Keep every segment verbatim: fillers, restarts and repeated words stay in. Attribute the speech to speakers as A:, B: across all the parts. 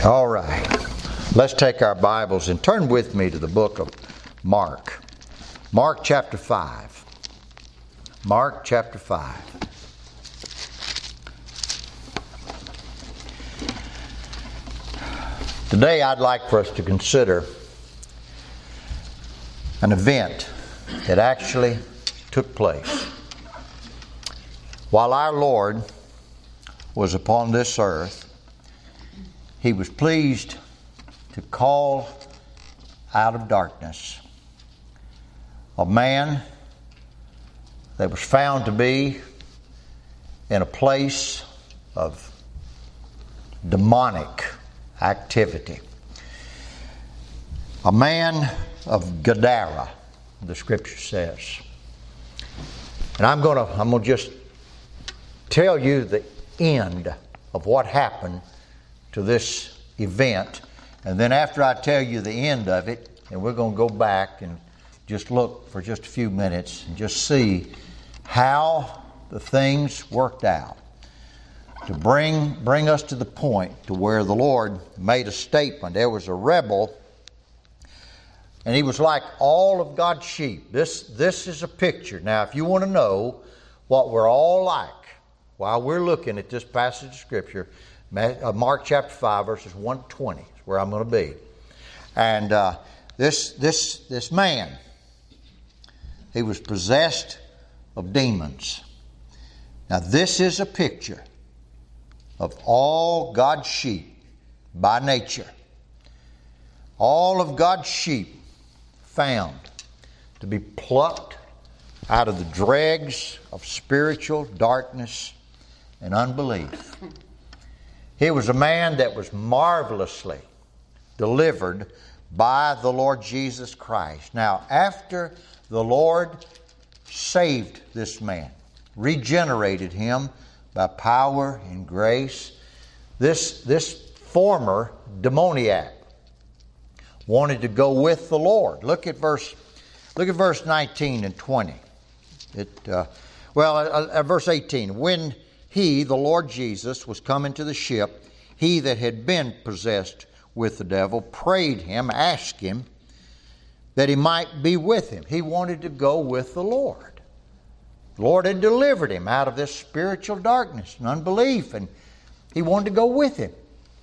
A: All right. Let's take our Bibles and turn with me to the book of Mark. Mark chapter five. Mark chapter five. Today I'd like for us to consider an event that actually took place. While our Lord was upon this earth, He was pleased to call out of darkness a man that was found to be in a place of demonic activity. A man of Gadara, the Scripture says. And I'm going to I'm going to just tell you the end of what happened to this event. And then after I tell you the end of it, and we're going to go back and just look for just a few minutes and just see how the things worked out to bring bring us to the point to where the Lord made a statement. There was a rebel, and he was like all of God's sheep. This, this is a picture. Now, if you want to know what we're all like while we're looking at this passage of Scripture, Mark chapter five, verses one to twenty is where I'm going to be. And uh, this, this, this man, he was possessed of demons. Now, this is a picture of all God's sheep by nature. All of God's sheep found to be plucked out of the dregs of spiritual darkness and unbelief. He was a man that was marvelously delivered by the Lord Jesus Christ. Now, after the Lord saved this man, regenerated him by power and grace, this, this former demoniac wanted to go with the Lord. Look at verse, look at verse nineteen and twenty. It, uh, well, uh, uh, verse eighteen. When he, the Lord Jesus, was come into the ship, he that had been possessed with the devil prayed him, asked him, that he might be with him. He wanted to go with the Lord. The Lord had delivered him out of this spiritual darkness and unbelief, and he wanted to go with him.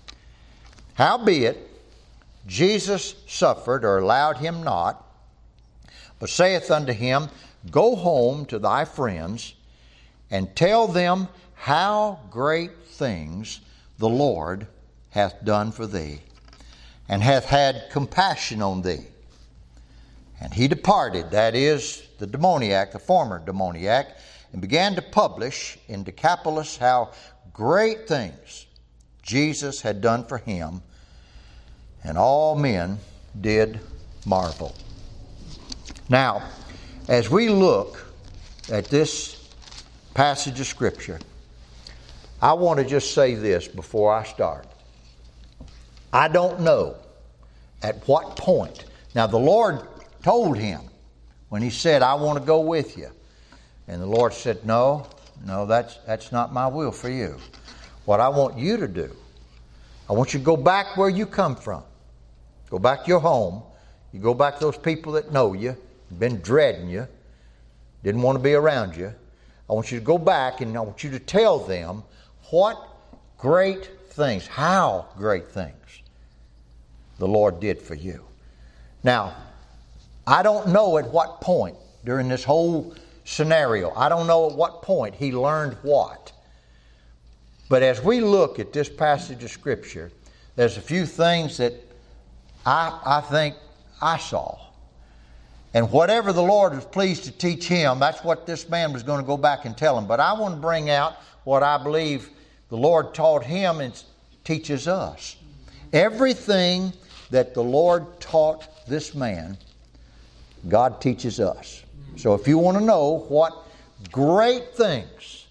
A: Howbeit, Jesus suffered, or allowed him not, but saith unto him, Go home to thy friends, and tell them how great things the Lord hath done for thee, and hath had compassion on thee. And he departed, that is, the demoniac, the former demoniac, and began to publish in Decapolis how great things Jesus had done for him, and all men did marvel. Now, as we look at this passage of Scripture, I want to just say this before I start. I don't know at what point. Now, the Lord told him when he said, I want to go with you. And the Lord said, no, no, that's, that's not my will for you. What I want you to do, I want you to go back where you come from. Go back to your home. You go back to those people that know you, been dreading you, didn't want to be around you. I want you to go back and I want you to tell them what great things, how great things the Lord did for you. Now, I don't know at what point during this whole scenario, I don't know at what point he learned what. But as we look at this passage of Scripture, there's a few things that I, I think I saw. And whatever the Lord was pleased to teach him, that's what this man was going to go back and tell him. But I want to bring out what I believe the Lord taught him and teaches us. Everything that the Lord taught this man, God teaches us. So if you want to know what great things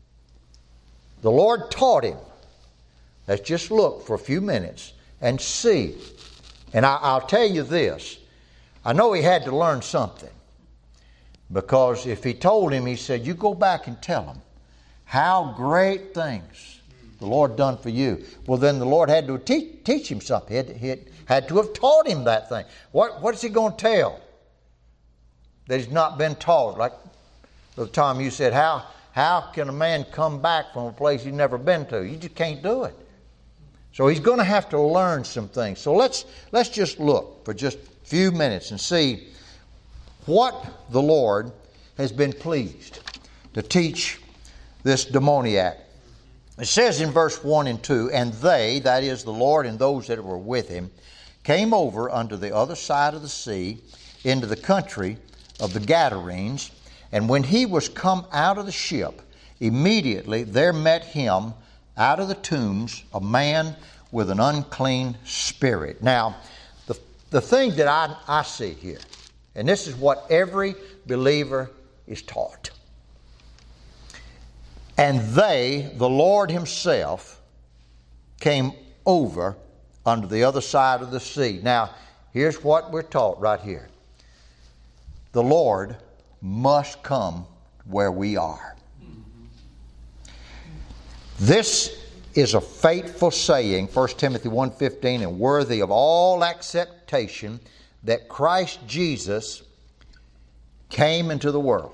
A: the Lord taught him, let's just look for a few minutes and see. And I, I'll tell you this. I know he had to learn something. Because if he told him, he said, you go back and tell him how great things the Lord done for you. Well, then the Lord had to teach, teach him something. He had, he had, had to have taught him that thing. What, what is he going to tell that he's not been taught? Like the time you said, how, how can a man come back from a place he's never been to? You just can't do it. So he's going to have to learn some things. So let's, let's just look for just a few minutes and see what the Lord has been pleased to teach this demoniac. It says in verse one and two, and they, that is the Lord and those that were with him, came over unto the other side of the sea into the country of the Gadarenes. And when he was come out of the ship, immediately there met him out of the tombs a man with an unclean spirit. Now, the, the thing that I, I see here, and this is what every believer is taught. And they, the Lord himself, came over unto the other side of the sea. Now, here's what we're taught right here. The Lord must come where we are. This is a faithful saying, First Timothy one fifteen, and worthy of all acceptation, that Christ Jesus came into the world.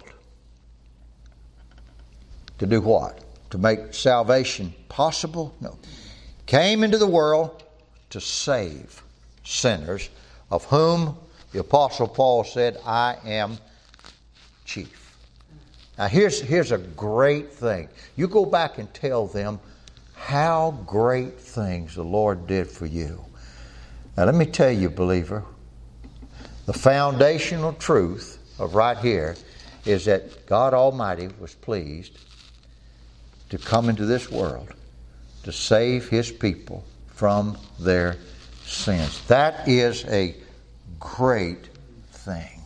A: To do what? To make salvation possible? No. Came into the world to save sinners, of whom the Apostle Paul said, I am chief. Now here's, here's a great thing. You go back and tell them how great things the Lord did for you. Now let me tell you, believer, the foundational truth of right here is that God Almighty was pleased to come into this world to save His people from their sins. That is a great thing.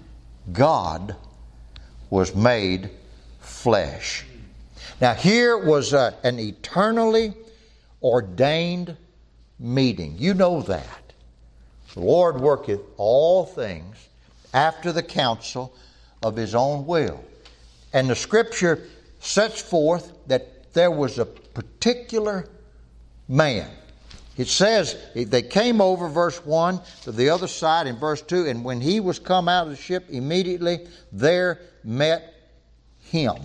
A: God was made flesh. Now here was a, an eternally ordained meeting. You know that. The Lord worketh all things after the counsel of His own will. And the Scripture sets forth that there was a particular man. It says they came over, verse one, to the other side in verse two, and when he was come out of the ship, immediately there met him.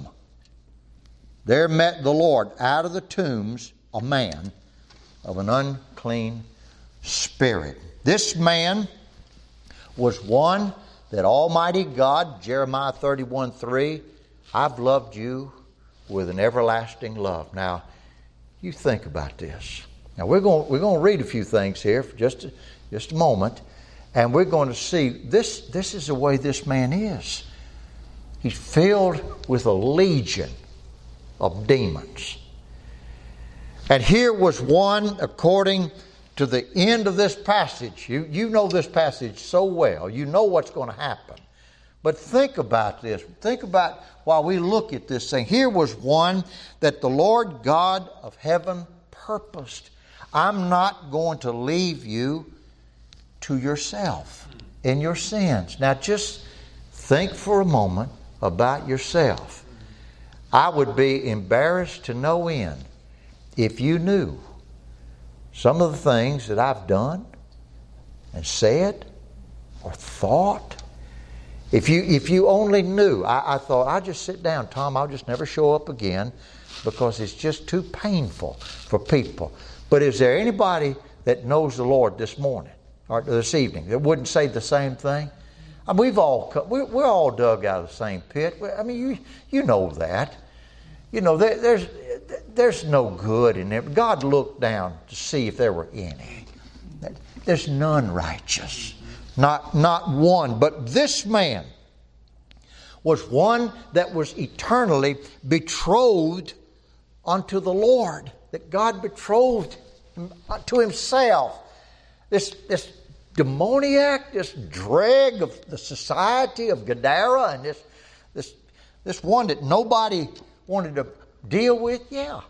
A: There met the Lord out of the tombs a man of an unclean spirit. This man was one that Almighty God, Jeremiah thirty-one three, I've loved you with an everlasting love. Now, you think about this. Now, we're going, we're going to read a few things here for just a, just a moment, and we're going to see this, this is the way this man is. He's filled with a legion of demons. And here was one, according to the end of this passage. You, you know this passage so well. You know what's going to happen. But think about this. Think about while we look at this thing. Here was one that the Lord God of heaven purposed. I'm not going to leave you to yourself in your sins. Now just think for a moment about yourself. I would be embarrassed to no end if you knew some of the things that I've done and said or thought. If you if you only knew, I, I thought, I'll just sit down, Tom, I'll just never show up again because it's just too painful for people. But is there anybody that knows the Lord this morning or this evening that wouldn't say the same thing? I mean, we've all we're, we're all dug out of the same pit. I mean, you you know that. You know, there, there's there's no good in there. God looked down to see if there were any. There's none righteous. Not, not one. But this man was one that was eternally betrothed unto the Lord. That God betrothed to Himself. This, this demoniac, this dreg of the society of Gadara, and this, this, this one that nobody wanted to deal with, yeah.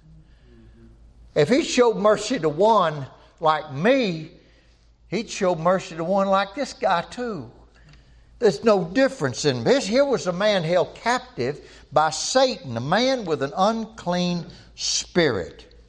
A: If He showed mercy to one like me, He'd show mercy to one like this guy too. There's no difference in this. Here was a man held captive by Satan, a man with an unclean spirit.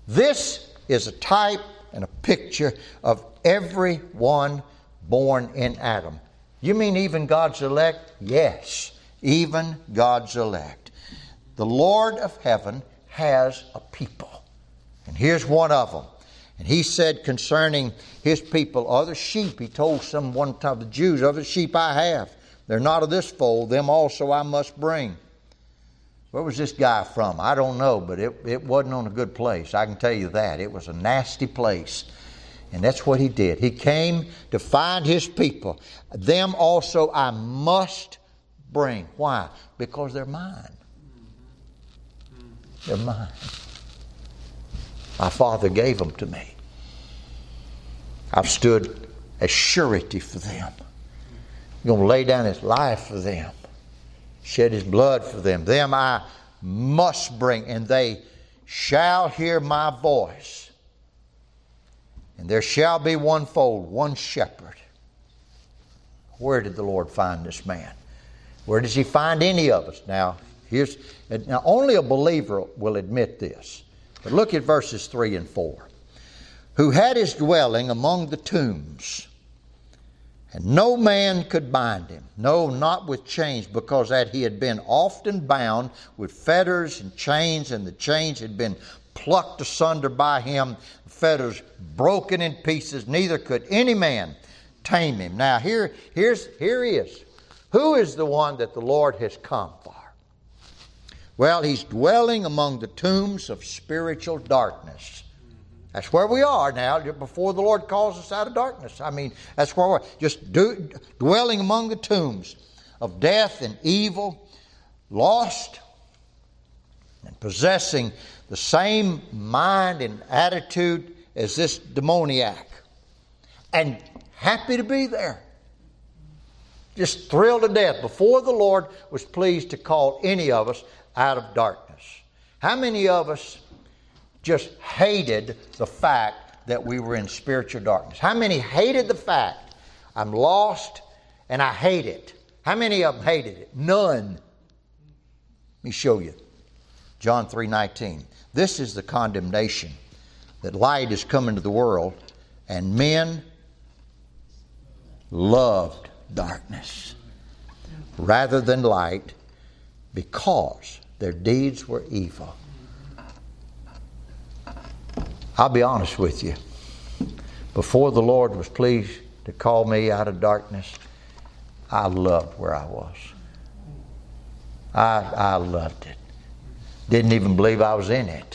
A: This is a type and a picture of everyone born in Adam. You mean even God's elect? Yes, even God's elect. The Lord of heaven has a people. And here's one of them. And he said concerning his people, other sheep, he told some one time, the Jews, other sheep I have. They're not of this fold, them also I must bring. Where was this guy from? I don't know, but it, it wasn't on a good place. I can tell you that. It was a nasty place. And that's what he did. He came to find his people. Them also I must bring. Why? Because they're mine. They're mine. My Father gave them to me. I've stood as surety for them. He's going to lay down his life for them. Shed his blood for them. Them I must bring, and they shall hear my voice. And there shall be one fold, one shepherd. Where did the Lord find this man? Where does he find any of us? Now, here's now only a believer will admit this. But look at verses three and four. Who had his dwelling among the tombs, and no man could bind him, no, not with chains, because that he had been often bound with fetters and chains, and the chains had been plucked asunder by him, fetters broken in pieces, neither could any man tame him. Now here, here's, here he is. Who is the one that the Lord has come for? Well, he's dwelling among the tombs of spiritual darkness. That's where we are now, before the Lord calls us out of darkness. I mean, that's where we're just do, dwelling among the tombs of death and evil, lost and possessing the same mind and attitude as this demoniac. And happy to be there. Just thrilled to death before the Lord was pleased to call any of us out of darkness. How many of us just hated the fact that we were in spiritual darkness? How many hated the fact I'm lost and I hate it? How many of them hated it? None. Let me show you. John three nineteen. This is the condemnation, that light is come into the world, and men loved darkness rather than light, because their deeds were evil. I'll be honest with you. Before the Lord was pleased to call me out of darkness, I loved where I was. I, I loved it. Didn't even believe I was in it.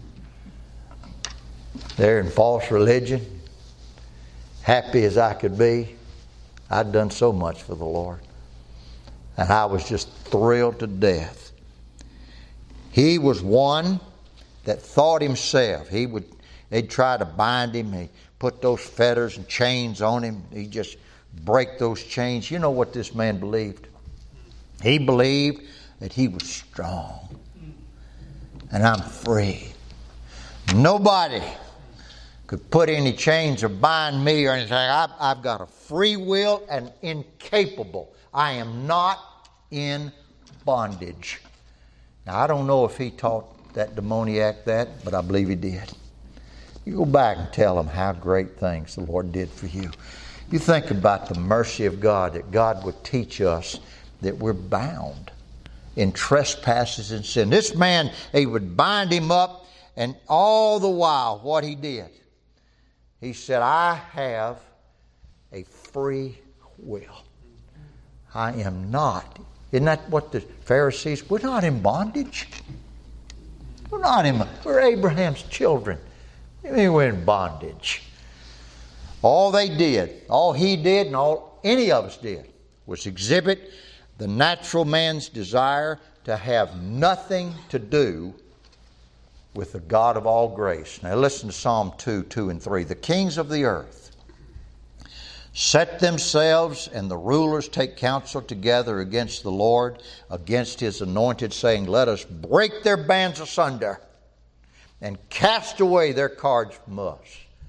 A: There in false religion, happy as I could be, I'd done so much for the Lord. And I was just thrilled to death. He was one that thought himself. He would, they'd try to bind him. He put those fetters and chains on him. He'd just break those chains. You know what this man believed? He believed that he was strong. And I'm free. Nobody could put any chains or bind me or anything. I've, I've got a free will and incapable. I am not in bondage. Now, I don't know if he taught that demoniac that, but I believe he did. You go back and tell him how great things the Lord did for you. You think about the mercy of God, that God would teach us that we're bound in trespasses and sin. This man, he would bind him up, and all the while, what he did, he said, I have a free will. I am not. Isn't that what the Pharisees, we're not in bondage. We're not in, we're Abraham's children. I mean, we're in bondage. All they did, all he did, and all any of us did, was exhibit the natural man's desire to have nothing to do with the God of all grace. Now listen to Psalm two, two and three. The kings of the earth set themselves, and the rulers take counsel together against the Lord, against his anointed, saying, let us break their bands asunder and cast away their cords from us.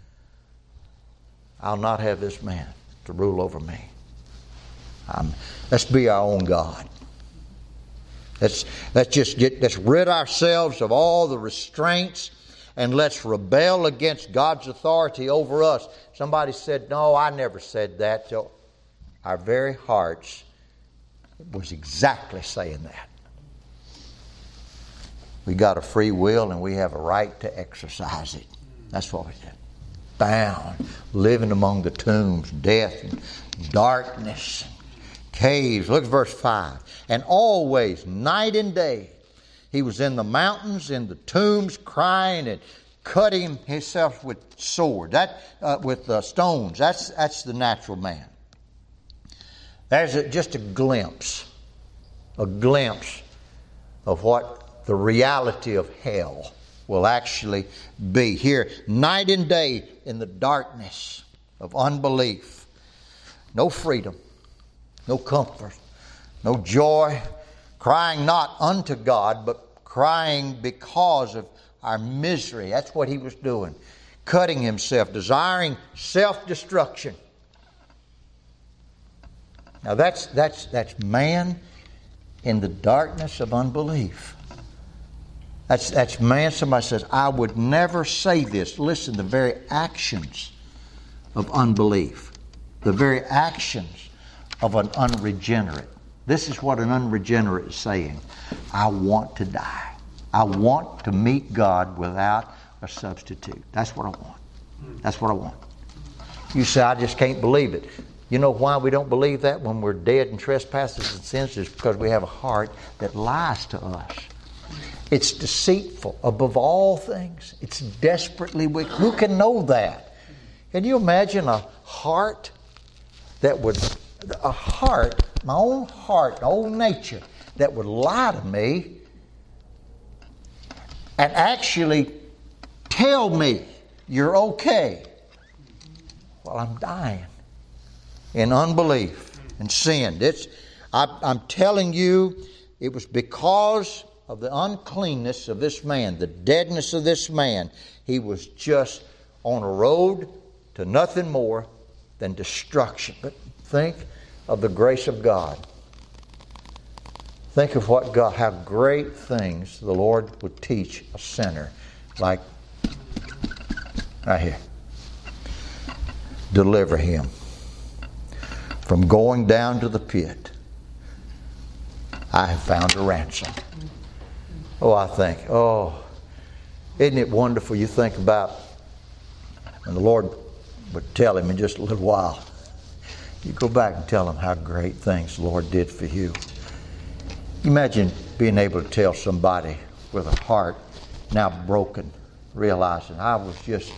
A: I'll not have this man to rule over me. I'm, let's be our own God. Let's, let's just get, let's rid ourselves of all the restraints and let's rebel against God's authority over us. Somebody said, no, I never said that. So our very hearts was exactly saying that. We got a free will and we have a right to exercise it. That's what we did. Bound, living among the tombs, death and darkness, caves. Look at verse five. And always, night and day, he was in the mountains, in the tombs, crying and cutting himself with sword, that uh, with uh, stones. That's that's the natural man. There's a, just a glimpse, a glimpse of what the reality of hell will actually be. Here, night and day in the darkness of unbelief. No freedom, no comfort, no joy, crying not unto God, but crying because of our misery. That's what he was doing. Cutting himself, desiring self-destruction. Now that's that's that's man in the darkness of unbelief. That's that's man. Somebody says, I would never say this. Listen, the very actions of unbelief, the very actions of an unregenerate. This is what an unregenerate is saying. I want to die. I want to meet God without a substitute. That's what I want. That's what I want. You say, I just can't believe it. You know why we don't believe that when we're dead in trespasses and sins? It's because we have a heart that lies to us. It's deceitful above all things. It's desperately wicked. Who can know that? Can you imagine a heart that would, a heart, my own heart, my own nature, that would lie to me and actually tell me you're okay while I'm dying in unbelief and sin? It's, I, I'm telling you, it was because of the uncleanness of this man, the deadness of this man. He was just on a road to nothing more than destruction. But think of the grace of God. Think of what God, how great things the Lord would teach a sinner, like right here. Deliver him from going down to the pit. I have found a ransom. Oh, I think, oh, isn't it wonderful? You think about when the Lord would tell him in just a little while. You go back and tell him how great things the Lord did for you. Imagine being able to tell somebody with a heart now broken, realizing I was just,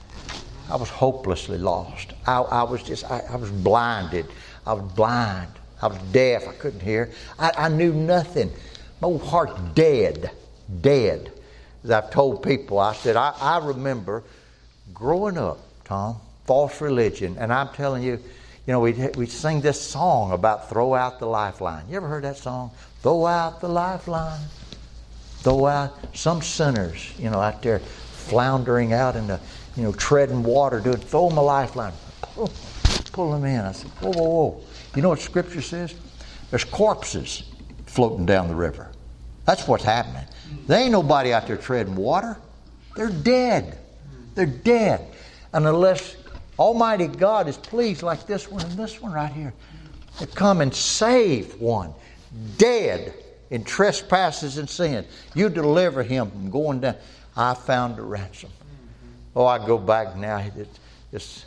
A: I was hopelessly lost. I, I was just, I, I was blinded. I was blind. I was deaf. I couldn't hear. I, I knew nothing. My old heart dead, dead. As I've told people, I said, I, I remember growing up, Tom, false religion. And I'm telling you, you know, we we sing this song about throw out the lifeline. You ever heard that song? Throw out the lifeline. Throw out some sinners, you know, out there floundering out in the, you know, treading water, doing, throw them a lifeline. Pull, pull them in. I said, whoa, whoa, whoa. You know what Scripture says? There's corpses floating down the river. That's what's happening. There ain't nobody out there treading water. They're dead. They're dead. And unless Almighty God is pleased, like this one and this one right here, to come and save one dead in trespasses and sin, you deliver him from going down. I found a ransom. Oh, I go back now. This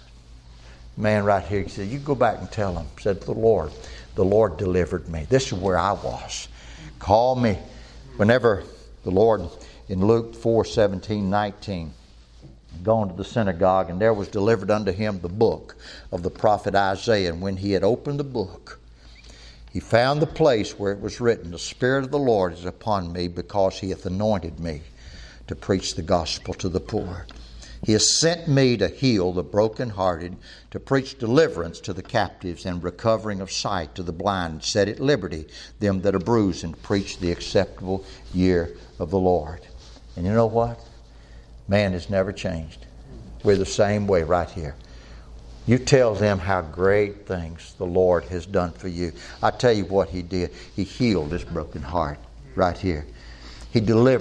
A: man right here, he said, you go back and tell him, said the Lord, the Lord delivered me. This is where I was. Call me. Whenever the Lord, in Luke four, seventeen, nineteen, gone to the synagogue, and there was delivered unto him the book of the prophet Isaiah. And when he had opened the book, he found the place where it was written, the Spirit of the Lord is upon me, because he hath anointed me to preach the gospel to the poor. He has sent me to heal the brokenhearted, to preach deliverance to the captives, and recovering of sight to the blind, and set at liberty them that are bruised, and preach the acceptable year of the Lord. And you know what? Man has never changed. We're the same way right here. You tell them how great things the Lord has done for you. I tell you what he did. He healed this broken heart right here. He delivered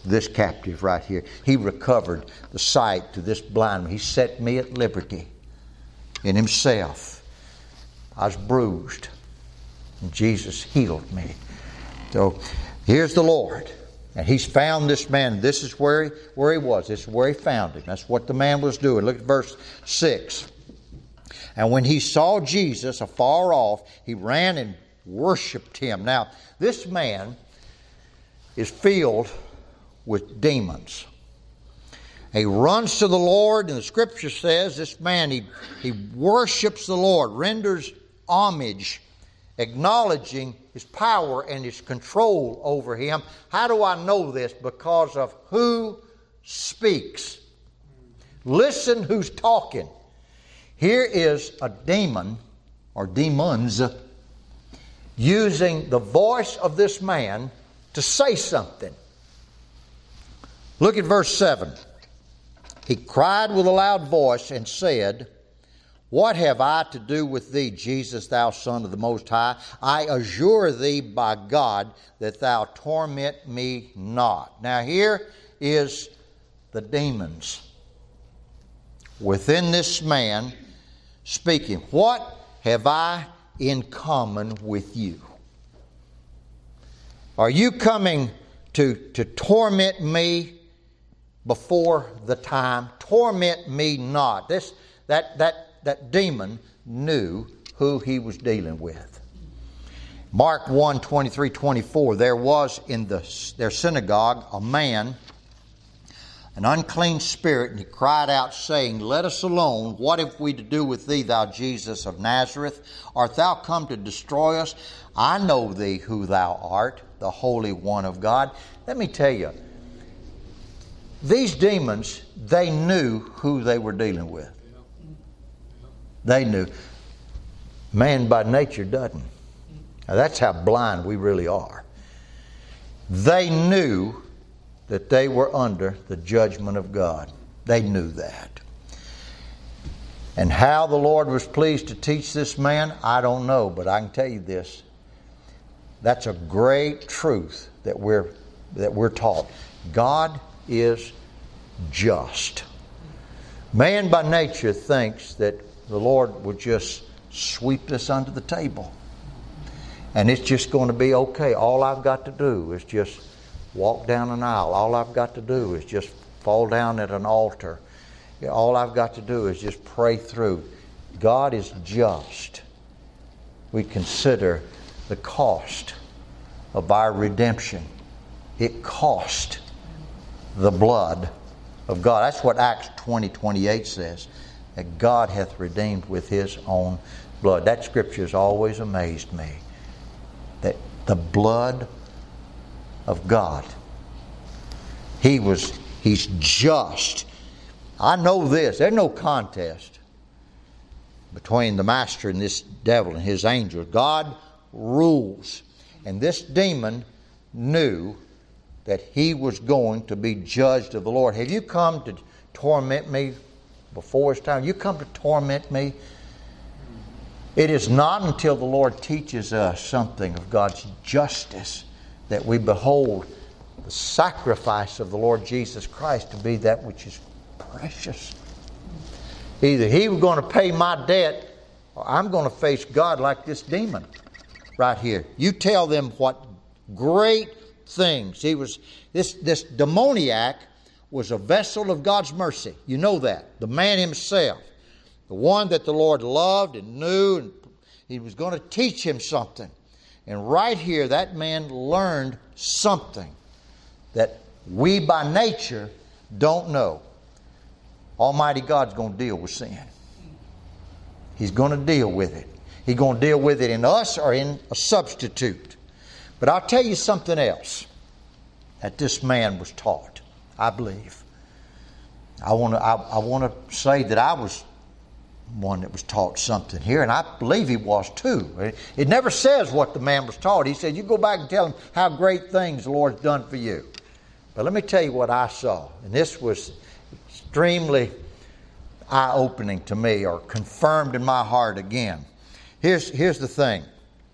A: this captive right here. He recovered the sight to this blind man. He set me at liberty in Himself. I was bruised, and Jesus healed me. So here's the Lord. And He's found this man. This is where he, where he was. This is where He found him. That's what the man was doing. Look at verse six. And when he saw Jesus afar off, he ran and worshipped Him. Now, this man is filled with demons. He runs to the Lord, and the Scripture says this man, he, he worships the Lord, renders homage, acknowledging His power and His control over him. How do I know this? Because of who speaks. Listen who's talking. Here is a demon, or demons, using the voice of this man to say something. Look at verse seven. He cried with a loud voice and said, What have I to do with thee, Jesus, thou Son of the Most High? I adjure thee by God that thou torment me not. Now here is the demons within this man speaking. What have I in common with you? Are you coming to, to torment me before the time? Torment me not. This that that that demon knew who he was dealing with. Mark one, twenty-three, twenty-four, there was in the, their synagogue a man, an unclean spirit, and he cried out, saying, Let us alone. What have we to do with thee, thou Jesus of Nazareth? Art thou come to destroy us? I know thee who thou art, the Holy One of God. Let me tell you, these demons, they knew who they were dealing with. They knew. Man by nature doesn't. Now that's how blind we really are. They knew that they were under the judgment of God. They knew that. And how the Lord was pleased to teach this man, I don't know, but I can tell you this. That's a great truth that we're that we're taught. God is just. Man by nature thinks that the Lord will just sweep this under the table. And it's just going to be okay. All I've got to do is just walk down an aisle. All I've got to do is just fall down at an altar. All I've got to do is just pray through. God is just. We consider the cost of our redemption. It cost the blood of God. That's what Acts twenty, twenty-eight says. That God hath redeemed with His own blood. That scripture has always amazed me. That the blood of God. He was, He's just. I know this. There's no contest between the master and this devil and his angels. God rules. And this demon knew that he was going to be judged of the Lord. Have you come to torment me before it's time? You come to torment me? It is not until the Lord teaches us something of God's justice that we behold the sacrifice of the Lord Jesus Christ to be that which is precious. Either He was going to pay my debt, or I'm going to face God like this demon right here. You tell them what great things. He was this this demoniac was a vessel of God's mercy. You know that. The man himself, the one that the Lord loved and knew, and He was going to teach him something. And right here, that man learned something that we by nature don't know. Almighty God's going to deal with sin. He's going to deal with it. He's going to deal with it in us or in a substitute. But I'll tell you something else that this man was taught, I believe. I want to I, I want to say that I was one that was taught something here, and I believe he was too. It never says what the man was taught. He said, you go back and tell him how great things the Lord's done for you. But let me tell you what I saw, and this was extremely eye-opening to me, or confirmed in my heart again. Here's, here's the thing.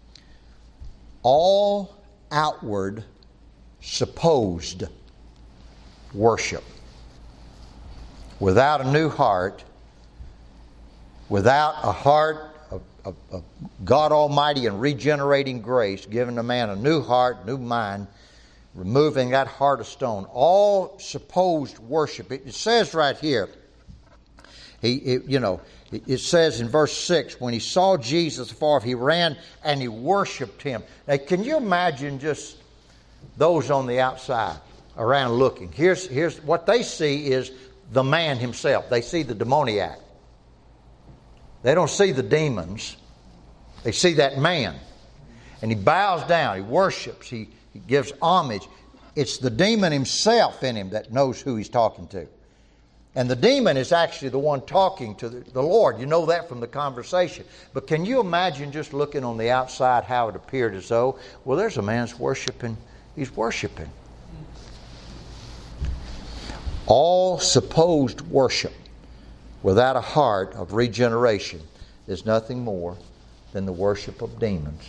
A: All outward supposed worship. Without a new heart, without a heart of, of, of God Almighty and regenerating grace, giving a man a new heart, new mind, removing that heart of stone, all supposed worship. It, it says right here, he, it, you know, it, it says in verse six, when he saw Jesus afar off, he ran and he worshipped him. Now, can you imagine just those on the outside around looking? Here's, here's what they see is the man himself. They see the demoniac. They don't see the demons. They see that man. And he bows down. He worships. He, he gives homage. It's the demon himself in him that knows who he's talking to. And the demon is actually the one talking to the, the Lord. You know that from the conversation. But can you imagine just looking on the outside how it appeared as though, well, there's a man's worshiping. He's worshiping. All supposed worship without a heart of regeneration is nothing more than the worship of demons.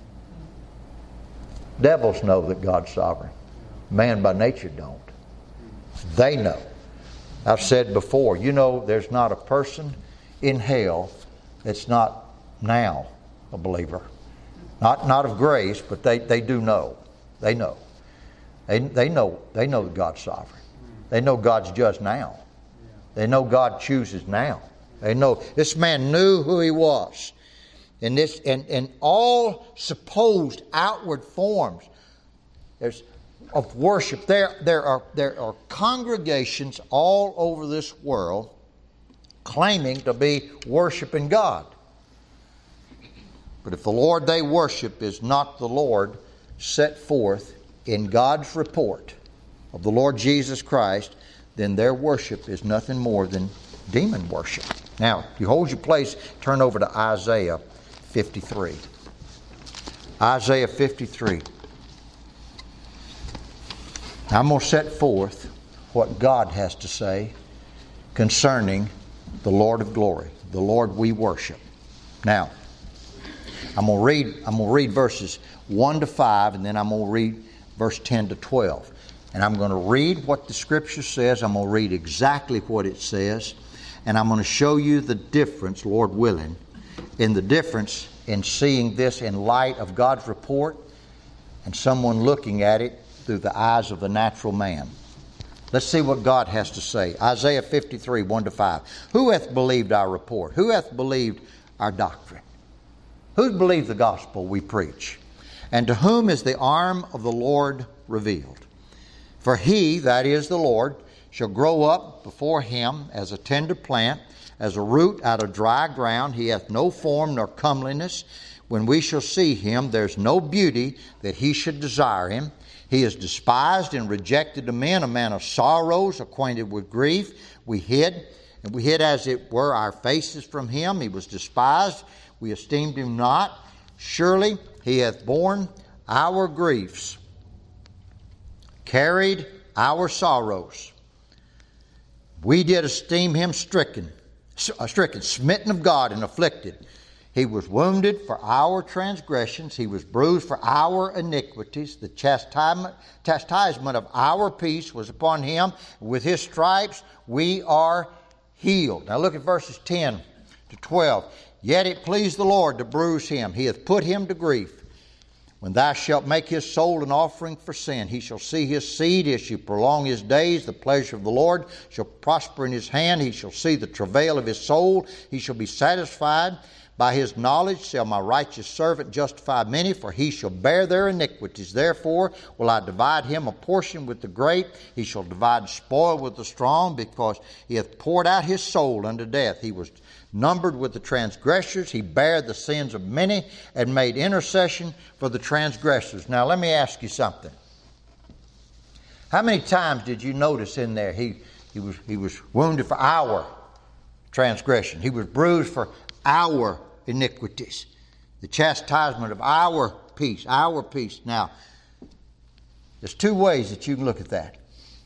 A: Devils know that God's sovereign. Man by nature don't. They know. I've said before, you know, there's not a person in hell that's not now a believer. Not not of grace, but they, they do know. They know. They they know they know that God's sovereign. They know God's just now. They know God chooses now. They know this man knew who he was. And this and, and all supposed outward forms there's of worship. There there are there are congregations all over this world claiming to be worshiping God. But if the Lord they worship is not the Lord set forth in God's report of the Lord Jesus Christ, then their worship is nothing more than demon worship. Now, if you hold your place, turn over to Isaiah fifty-three. Isaiah fifty-three. I'm going to set forth what God has to say concerning the Lord of glory, the Lord we worship. Now, I'm going to read, I'm going to read verses one to five, and then I'm going to read verse ten to twelve. And I'm going to read what the Scripture says. I'm going to read exactly what it says. And I'm going to show you the difference, Lord willing, in the difference in seeing this in light of God's report and someone looking at it through the eyes of the natural man. Let's see what God has to say. Isaiah fifty-three, one to five. Who hath believed our report? Who hath believed our doctrine? Who believed the gospel we preach? And to whom is the arm of the Lord revealed? For he, that is the Lord, shall grow up before him as a tender plant, as a root out of dry ground. He hath no form nor comeliness. When we shall see him, there's no beauty that he should desire him. He is despised and rejected of men, a man of sorrows, acquainted with grief. We hid, and we hid as it were our faces from him. He was despised. We esteemed him not. Surely he hath borne our griefs, carried our sorrows. We did esteem him stricken, stricken, smitten of God and afflicted. He was wounded for our transgressions. He was bruised for our iniquities. The chastisement, chastisement of our peace was upon him. With his stripes we are healed. Now look at verses ten to twelve. Yet it pleased the Lord to bruise him. He hath put him to grief. When thou shalt make his soul an offering for sin, he shall see his seed, he shall prolong his days. The pleasure of the Lord shall prosper in his hand. He shall see the travail of his soul. He shall be satisfied. By his knowledge shall my righteous servant justify many, for he shall bear their iniquities. Therefore will I divide him a portion with the great. He shall divide spoil with the strong, because he hath poured out his soul unto death. He was numbered with the transgressors. He bare the sins of many and made intercession for the transgressors. Now let me ask you something. How many times did you notice in there he, he was he was wounded for our transgression? He was bruised for our iniquities. The chastisement of our peace, our peace. Now, there's two ways that you can look at that.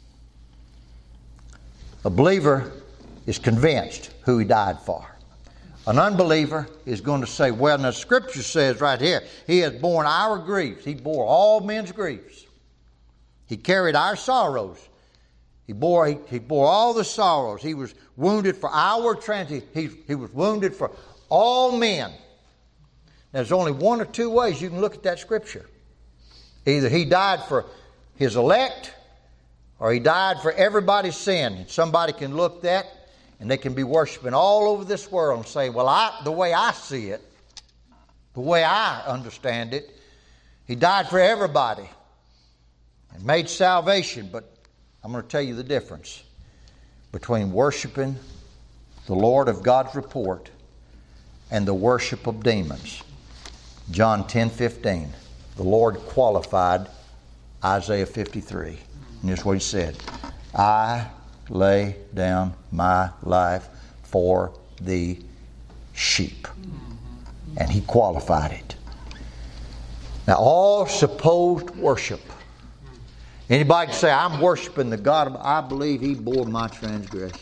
A: A believer is convinced who he died for. An unbeliever is going to say, well, now the Scripture says right here, he has borne our griefs. He bore all men's griefs. He carried our sorrows. He bore, he, he bore all the sorrows. He was wounded for our transgressions. He, he, he was wounded for all men. There's only one or two ways you can look at that scripture. Either he died for his elect, or he died for everybody's sin. And somebody can look at that, and they can be worshiping all over this world and say, well, I, the way I see it, the way I understand it, he died for everybody and made salvation. But I'm going to tell you the difference between worshiping the Lord of God's report and the worship of demons. John ten fifteen. The Lord qualified Isaiah fifty-three. And here's what he said. I lay down my life for the sheep. And he qualified it. Now all supposed worship. Anybody can say, I'm worshiping the God of, I believe he bore my transgression.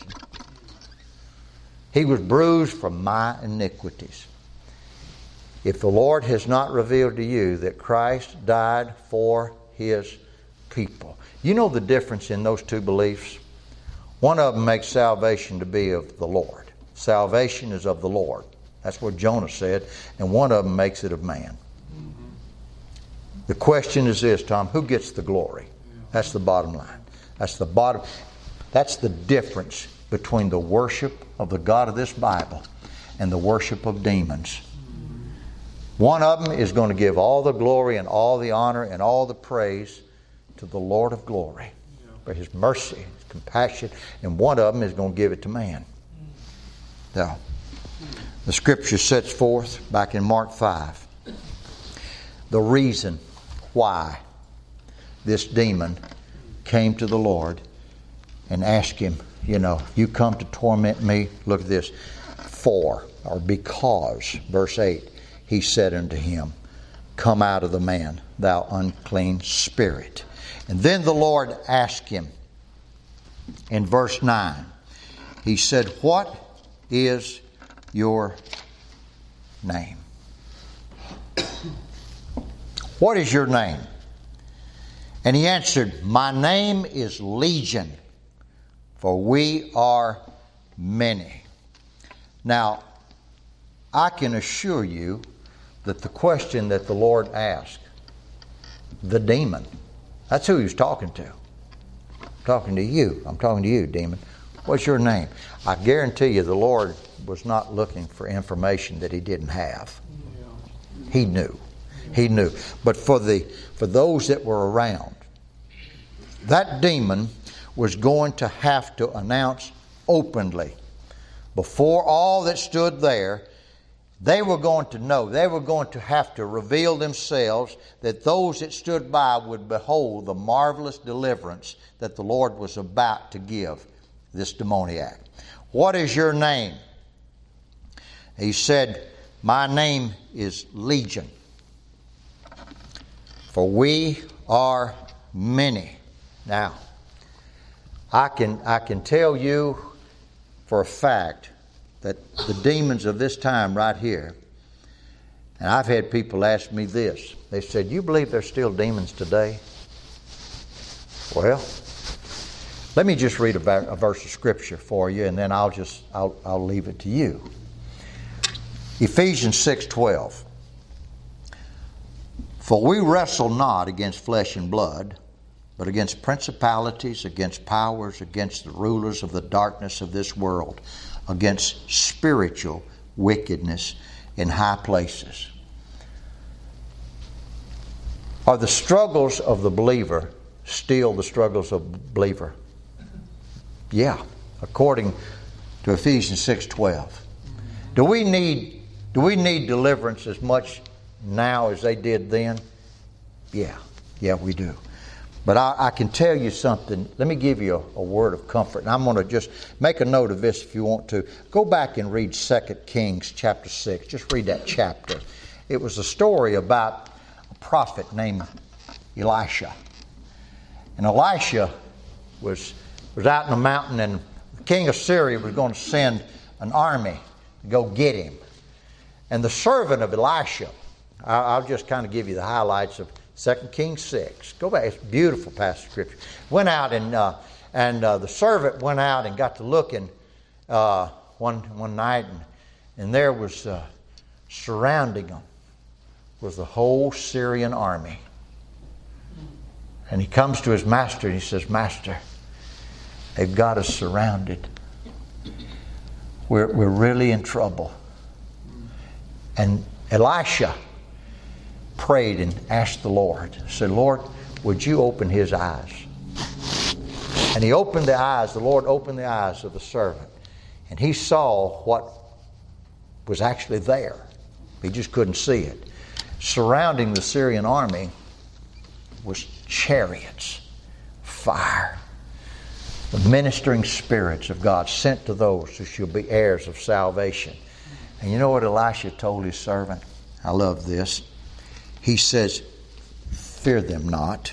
A: He was bruised for my iniquities. If the Lord has not revealed to you that Christ died for his people. You know the difference in those two beliefs? One of them makes salvation to be of the Lord. Salvation is of the Lord. That's what Jonah said. And one of them makes it of man. Mm-hmm. The question is this, Tom, who gets the glory? Yeah. That's the bottom line. That's the bottom. That's the difference between the worship of the God of this Bible and the worship of demons. One of them is going to give all the glory and all the honor and all the praise to the Lord of glory for his mercy, his compassion, and one of them is going to give it to man. Now, the scripture sets forth back in Mark five the reason why this demon came to the Lord and asked him, you know, you come to torment me, look at this, for, or because, verse eight, he said unto him, come out of the man, thou unclean spirit. And then the Lord asked him in verse nine, he said, what is your name? What is your name? And he answered, my name is Legion, for we are many. Now, I can assure you that the question that the Lord asked, the demon, that's who he was talking to. I'm talking to you. I'm talking to you, demon. What's your name? I guarantee you the Lord was not looking for information that he didn't have. He knew. He knew. But for the for those that were around, that demon was going to have to announce openly before all that stood there. They were going to know, they were going to have to reveal themselves, that those that stood by would behold the marvelous deliverance that the Lord was about to give this demoniac. What is your name? He said, my name is Legion, for we are many. Now, I can I can tell you for a fact that the demons of this time right here, and I've had people ask me this. They said, you believe there's still demons today? Well, let me just read a, a verse of Scripture for you, and then I'll just I'll, I'll leave it to you. Ephesians six twelve. For we wrestle not against flesh and blood, but against principalities, against powers, against the rulers of the darkness of this world, against spiritual wickedness in high places. Are the struggles of the believer still the struggles of the believer? Yeah, according to Ephesians six twelve. Do we need do we need deliverance as much now as they did then? Yeah, yeah, we do. But I, I can tell you something. Let me give you a, a word of comfort. And I'm going to just make a note of this if you want to. Go back and read Second Kings chapter six. Just read that chapter. It was a story about a prophet named Elisha. And Elisha was, was out in the mountain, and the king of Syria was going to send an army to go get him. And the servant of Elisha, I, I'll just kind of give you the highlights of Second Kings six. Go back. It's a beautiful passage of Scripture. Went out and uh, and uh, the servant went out and got to looking uh, one one night, and, and there was uh, surrounding them was the whole Syrian army. And he comes to his master and he says, "Master, they've got us surrounded. We're we're really in trouble." And Elisha prayed and asked the Lord, said, "Lord, would you open his eyes?" And he opened the eyes, the Lord opened the eyes of the servant. And he saw what was actually there. He just couldn't see it. Surrounding the Syrian army was chariots, fire, the ministering spirits of God sent to those who shall be heirs of salvation. And you know what Elisha told his servant? I love this. He says, "Fear them not,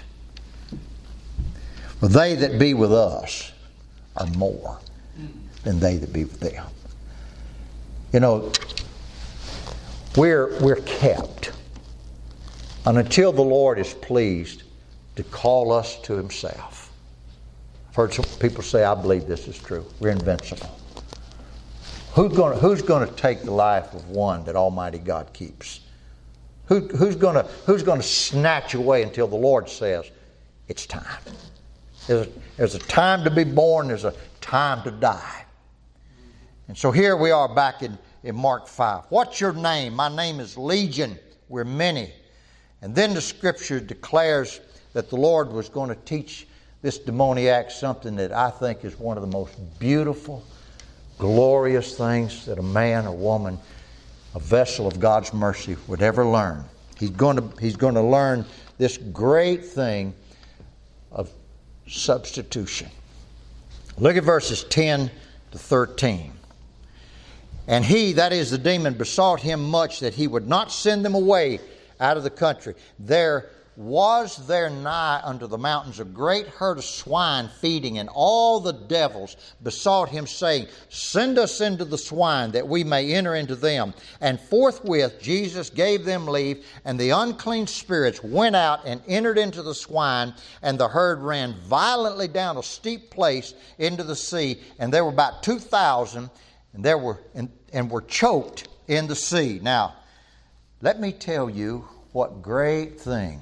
A: for they that be with us are more than they that be with them." You know, we're we're kept. And until the Lord is pleased to call us to Himself. I've heard some people say, "I believe this is true. We're invincible." Who's going to, who's going to take the life of one that Almighty God keeps? Who, who's going to who's going to snatch away until the Lord says, "It's time"? There's a, there's a time to be born. There's a time to die. And so here we are back in, in Mark five. What's your name? My name is Legion. We're many. And then the Scripture declares that the Lord was going to teach this demoniac something that I think is one of the most beautiful, glorious things that a man or woman, a vessel of God's mercy, would ever learn. He's going to, he's going to learn this great thing of substitution. Look at verses ten to thirteen. "And he," that is the demon, "besought him much that he would not send them away out of the country. There was there nigh unto the mountains a great herd of swine feeding, and all the devils besought him, saying, Send us into the swine, that we may enter into them. And forthwith Jesus gave them leave, and the unclean spirits went out and entered into the swine, and the herd ran violently down a steep place into the sea, and there were about two thousand, and there were and, and were choked in the sea." Now, let me tell you what great thing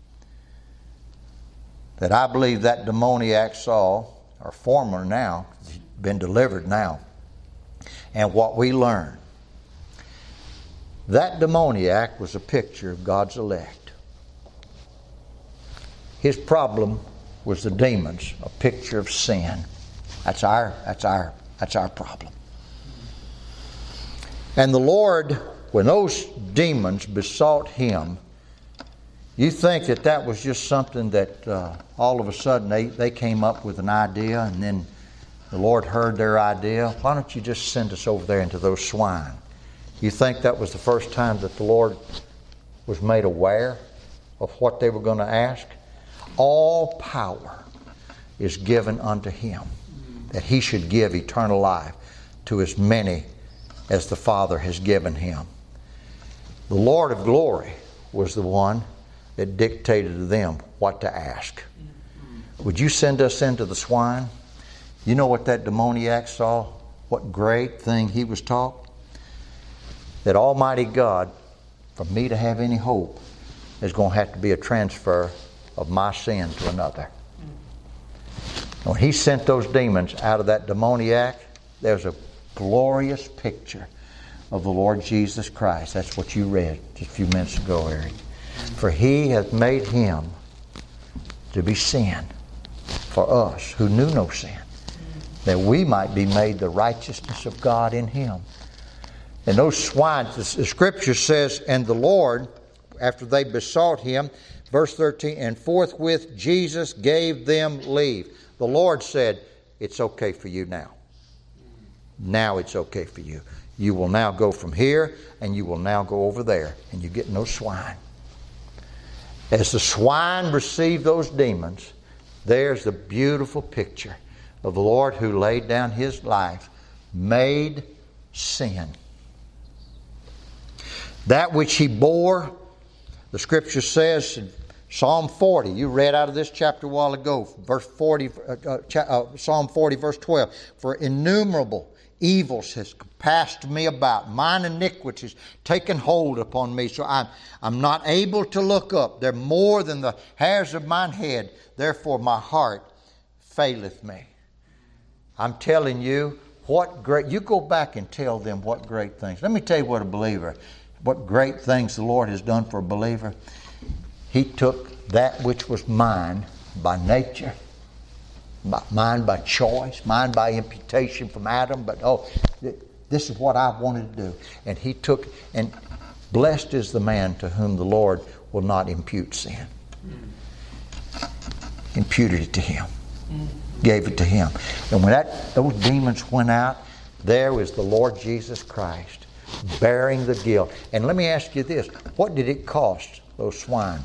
A: that I believe that demoniac saw, or former now, he's been delivered now, and what we learn. That demoniac was a picture of God's elect. His problem was the demons, a picture of sin. That's our, that's our, that's our problem. And the Lord, when those demons besought Him, you think that that was just something that uh, all of a sudden they, they came up with an idea, and then the Lord heard their idea. Why don't you just send us over there into those swine? You think that was the first time that the Lord was made aware of what they were going to ask? All power is given unto Him, that He should give eternal life to as many as the Father has given Him. The Lord of glory was the one that dictated to them what to ask. Would you send us into the swine? You know what that demoniac saw? What great thing he was taught? That Almighty God, for me to have any hope, is going to have to be a transfer of my sin to another. When He sent those demons out of that demoniac, there's a glorious picture of the Lord Jesus Christ. That's what you read just a few minutes ago, Eric. For He hath made Him to be sin for us who knew no sin, that we might be made the righteousness of God in Him. And those swine, the Scripture says, and the Lord, after they besought Him, verse thirteen, and forthwith Jesus gave them leave. The Lord said, it's okay for you now. Now it's okay for you. You will now go from here, and you will now go over there, and you get no swine. As the swine received those demons, there's the beautiful picture of the Lord who laid down His life, made sin. That which He bore, the Scripture says in Psalm forty, you read out of this chapter a while ago, verse forty, uh, uh, Psalm forty, verse twelve. For innumerable evils has passed me about. Mine iniquities taken hold upon me. So I'm, I'm not able to look up. They're more than the hairs of mine head. Therefore my heart faileth me. I'm telling you, what great, you go back and tell them what great things. Let me tell you what a believer, what great things the Lord has done for a believer. He took that which was mine by nature, mine by choice, mine by imputation from Adam, but oh, this is what I wanted to do. And He took, and blessed is the man to whom the Lord will not impute sin. Imputed it to him. Gave it to him. And when that those demons went out, there was the Lord Jesus Christ bearing the guilt. And let me ask you this, what did it cost those swine?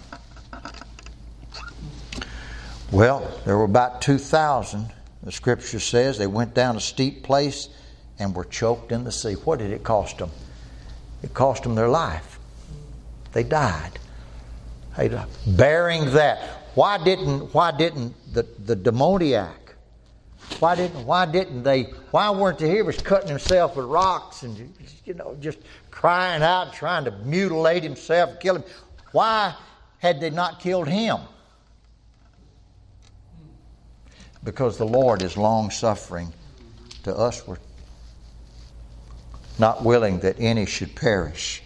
A: Well, there were about two thousand. The Scripture says they went down a steep place and were choked in the sea. What did it cost them? It cost them their life. They died. They died. Bearing that. Why didn't Why didn't the, the demoniac? Why didn't Why didn't they? Why weren't they here? Was cutting himself with rocks and you know just crying out, trying to mutilate himself, kill him. Why had they not killed him? Because the Lord is long-suffering to us. We're not willing that any should perish.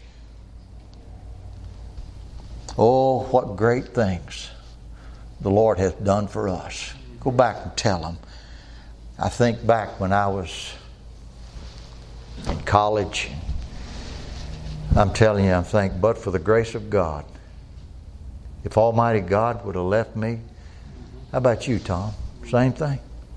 A: Oh, what great things the Lord has done for us. Go back and tell them. I think back when I was in college. I'm telling you, I'm thinking, but for the grace of God, if Almighty God would have left me, how about you, Tom? Same thing.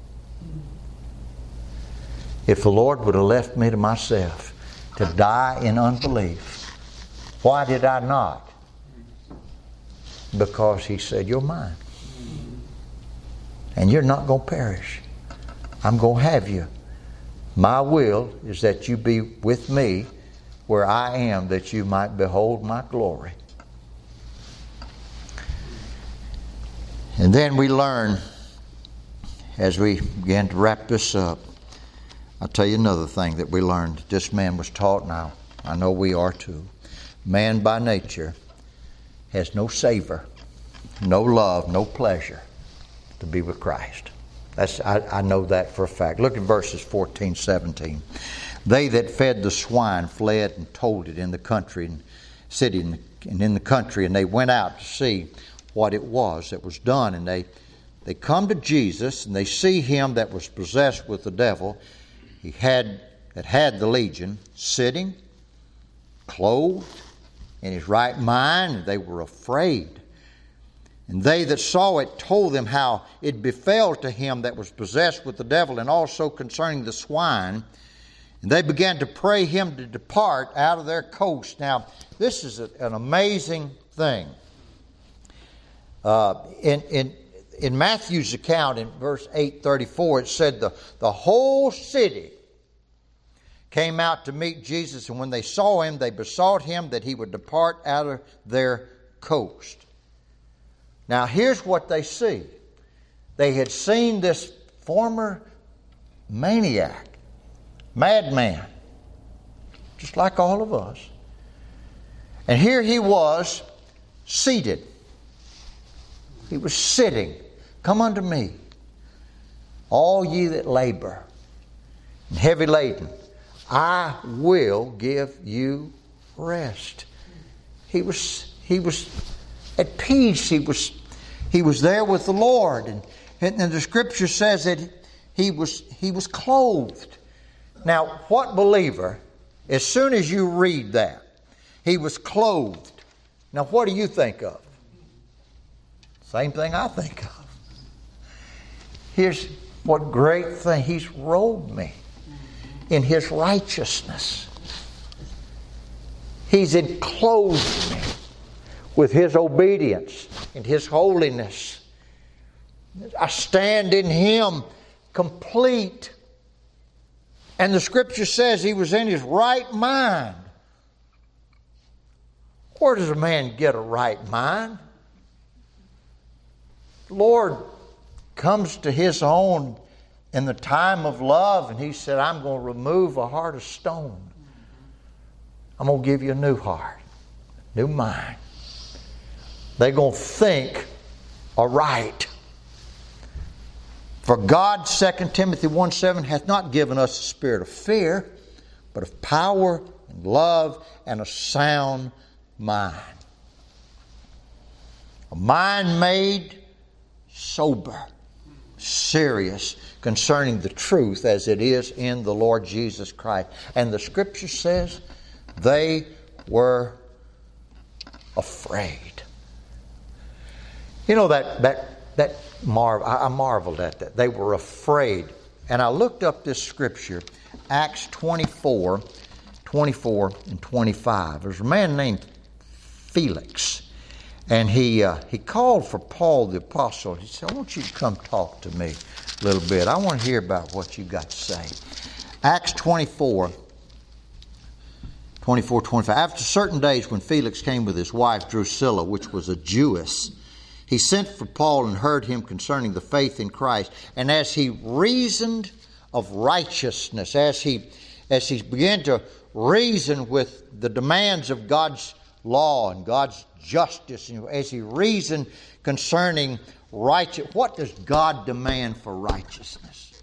A: If the Lord would have left me to myself to die in unbelief, why did I not? Because He said, you're mine. And you're not going to perish. I'm going to have you. My will is that you be with me where I am, that you might behold my glory. And then we learn, as we begin to wrap this up, I'll tell you another thing that we learned. This man was taught now. I know we are too. Man by nature has no savor, no love, no pleasure to be with Christ. That's I, I know that for a fact. Look at verses fourteen, seventeen. They that fed the swine fled and told it in the country and city and in the country, and they went out to see what it was that was done. And they they come to Jesus, and they see him that was possessed with the devil. He had that had the legion, sitting, clothed, in his right mind, and they were afraid. And they that saw it told them how it befell to him that was possessed with the devil, and also concerning the swine. And they began to pray him to depart out of their coast. Now, this is a, an amazing thing. Uh, in, in, in Matthew's account, in verse eight thirty-four, it said the, the whole city came out to meet Jesus, and when they saw him, they besought him that he would depart out of their coast. Now, here's what they see. They had seen this former maniac, madman, just like all of us. And here he was seated. He was sitting. Come unto me, all ye that labor and heavy laden, I will give you rest. He was he was at peace. He was he was there with the Lord, and, and the Scripture says that he was he was clothed. Now, what believer, as soon as you read that, he was clothed. Now, what do you think of? Same thing I think of. Here's what great thing. He's robed me in His righteousness. He's enclosed me with His obedience and His holiness. I stand in Him complete. And the Scripture says he was in his right mind. Where does a man get a right mind? Lord comes to His own in the time of love, and He said, I'm going to remove a heart of stone. I'm going to give you a new heart, new mind. They're going to think aright. For God, Second Timothy one seven, hath not given us a spirit of fear, but of power and love and a sound mind. A mind made sober, serious concerning the truth as it is in the Lord Jesus Christ. And the Scripture says they were afraid. You know, that that that marvel, I, I marveled at that. They were afraid. And I looked up this Scripture, Acts twenty-four, twenty-four and twenty-five. There's a man named Felix. And he uh, he called for Paul the apostle. He said, I want you to come talk to me a little bit. I want to hear about what you got to say. Acts twenty-four, twenty-four, twenty-five. After certain days, when Felix came with his wife Drusilla, which was a Jewess, he sent for Paul and heard him concerning the faith in Christ. And as he reasoned of righteousness, as he as he began to reason with the demands of God's law and God's justice, and as he reasoned concerning righteous, what does God demand for righteousness?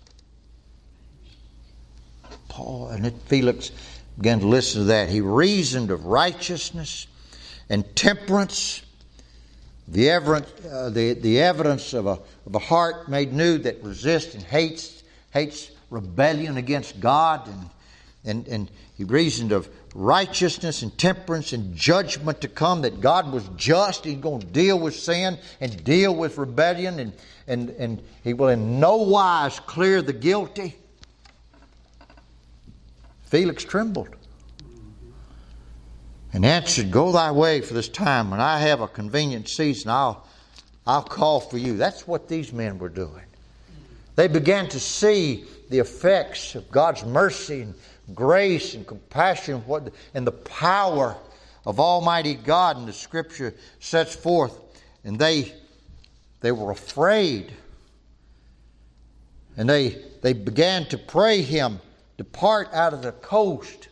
A: Paul and it, Felix began to listen to that. He reasoned of righteousness and temperance, the evidence, uh, the, the evidence of a, of a heart made new that resists and hates hates rebellion against God, and and and he reasoned of righteousness and temperance and judgment to come, that God was just. He's going to deal with sin and deal with rebellion, and, and, and He will in no wise clear the guilty. Felix trembled and answered, Go thy way for this time. When I have a convenient season, I'll, I'll call for you. That's what these men were doing. They began to see the effects of God's mercy and grace and compassion, what and the power of Almighty God, and the Scripture sets forth. And they they were afraid, and they they began to pray him depart out of the coast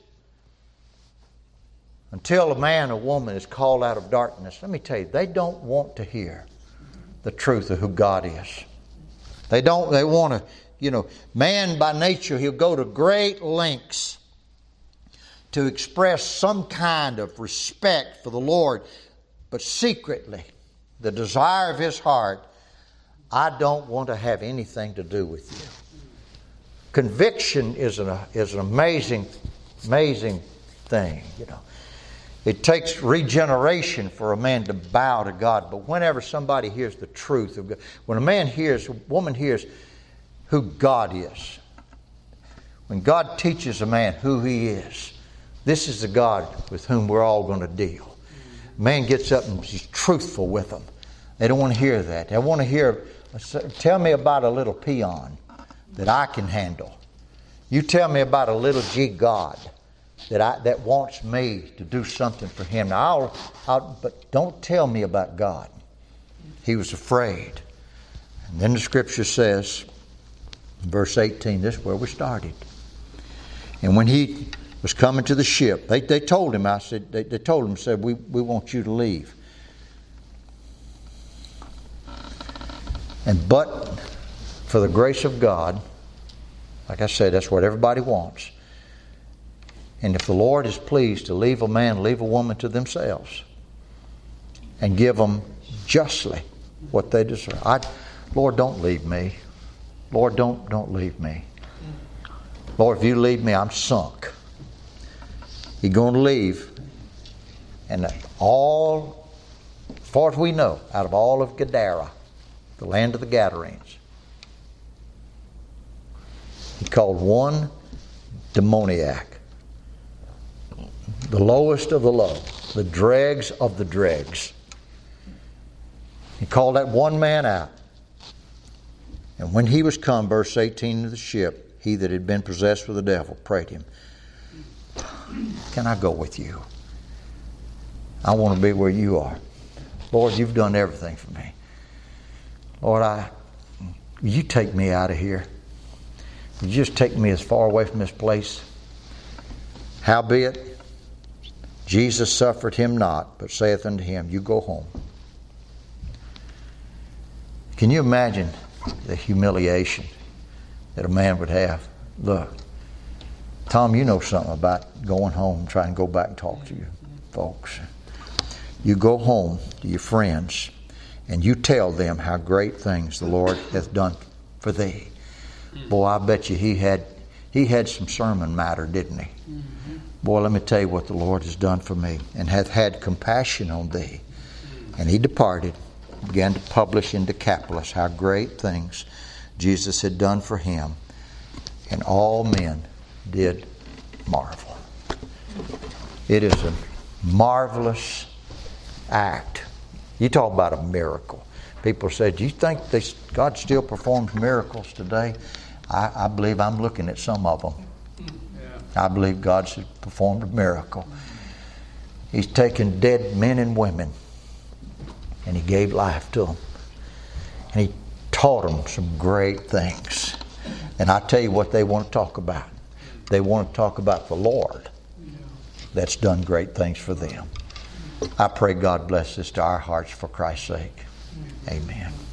A: until a man or woman is called out of darkness. Let me tell you, they don't want to hear the truth of who God is. They don't. They want to. You know, man by nature, he'll go to great lengths to express some kind of respect for the Lord, but secretly, the desire of his heart, I don't want to have anything to do with you. Conviction is an is an amazing, amazing thing. You know, it takes regeneration for a man to bow to God. But whenever somebody hears the truth of God, when a man hears, a woman hears who God is, when God teaches a man who He is, this is the God with whom we're all going to deal. Man gets up and he's truthful with them. They don't want to hear that. They want to hear, tell me about a little peon that I can handle. You tell me about a little G God that I that wants me to do something for him. Now, I'll, I'll, but don't tell me about God. He was afraid. And then the Scripture says, verse eighteen, this is where we started. And when he was coming to the ship, they, they told him, I said, they, they told him, said, we, we want you to leave. And but for the grace of God, like I said, that's what everybody wants. And if the Lord is pleased to leave a man, leave a woman to themselves, and give them justly what they deserve. I, Lord, don't leave me. Lord, don't don't leave me. Lord, if you leave me, I'm sunk. You're going to leave. And all, as far as we know, out of all of Gadara, the land of the Gadarenes, He called one demoniac, the lowest of the low, the dregs of the dregs. He called that one man out. And when he was come, verse eighteen of the ship, he that had been possessed with the devil prayed him, can I go with you? I want to be where you are. Lord, you've done everything for me. Lord, I, you take me out of here. You just take me as far away from this place. Howbeit, Jesus suffered him not, but saith unto him, you go home. Can you imagine the humiliation that a man would have? Look, Tom, you know something about going home, trying to go back and talk to your folks. You go home to your friends, and you tell them how great things the Lord hath done for thee. Boy, I bet you he had he had some sermon matter, didn't he? Mm-hmm. Boy, let me tell you what the Lord has done for me, and hath had compassion on thee. And he departed, began to publish in Decapolis how great things Jesus had done for him, and all men did marvel. It is a marvelous act. You talk about a miracle. People say, do you think this, God still performs miracles today? I, I believe I'm looking at some of them. Yeah. I believe God's performed a miracle. He's taken dead men and women and He gave life to them. And He taught them some great things. And I tell you what they want to talk about. They want to talk about the Lord that's done great things for them. I pray God bless this to our hearts for Christ's sake. Amen.